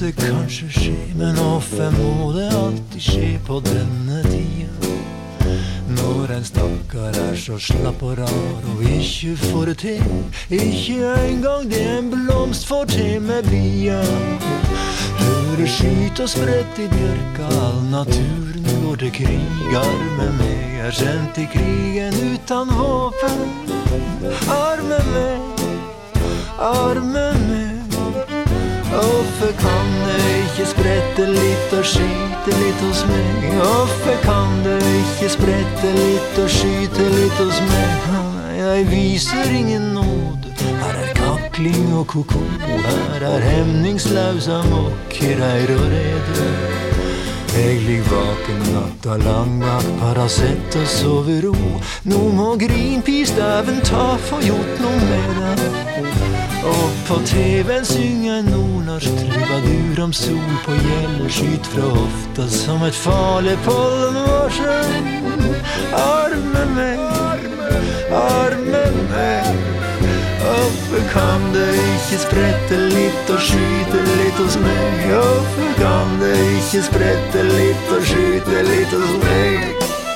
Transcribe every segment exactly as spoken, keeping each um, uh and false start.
måtte kanskje skje, men hvorfor må det alltid skje på denne tida? Når en stakkar er så slapp og rar og ikke får det til, ikke engang det en blomst får til med bia. Hører skyt og sprett i bjørka, all naturen går til krig. Arme meg er sendt i krigen utan våpen. Arme meg, arme meg. Hvorfor kan det ikke sprette litt og skyte litt hos meg? Hvorfor kan det ikke sprette litt og skyte litt hos meg? Jeg viser ingen nåde. Her er kakling og koko. Her er hemningsløs amok, reir og rede. Jeg ligger vaken natta lang bak Paracet og sover ro. Nå må Greenpeace-dæven ta for gjort noe med det. Og på T V-en synger en nordnorsk trubadur om sol på gjeld, skyt fra hofta som et farlig pollenvarsel. Arme meg, arme meg. Hvorfor kan det ikke sprette litt og skyte litt hos meg? Hvorfor kan det ikke sprette litt og skyte litt hos meg?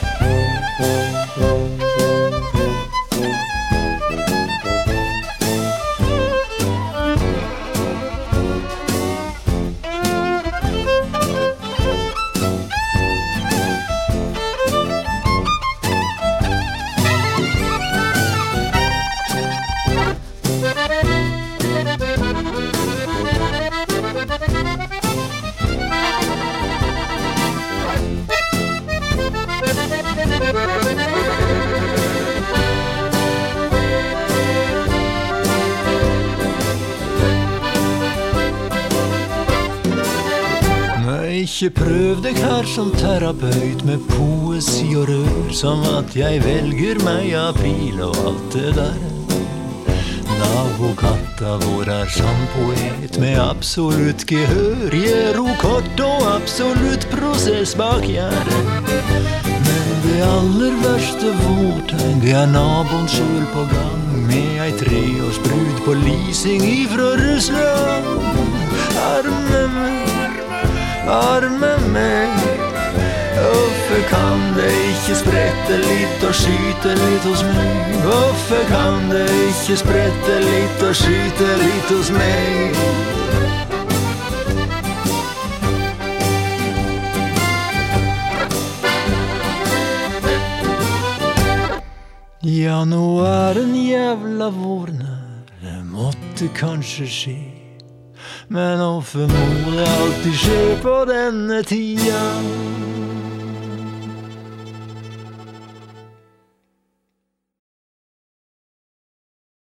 Ikke prøv deg her som terapeut med poesi og rør, som at jeg velger meg april og alt det der. Nabokatta vår er som poet med absolutt gehør, gir ro kort og absolutt prosess bak gjerdet. Men det aller verste vårtegn, det er naboen selv på gang, med ei treårsbrud på leasing ifra Russland. Arme meg, arme meg. Hvorfor kan det ikke sprette litt og skyte litt hos meg? Hvorfor kan det ikke sprette litt og skyte litt hos meg? Ja, nå er en jævla vår nær, det måtte kanskje skje. Men hvorfor må det alltid skje på denne tida?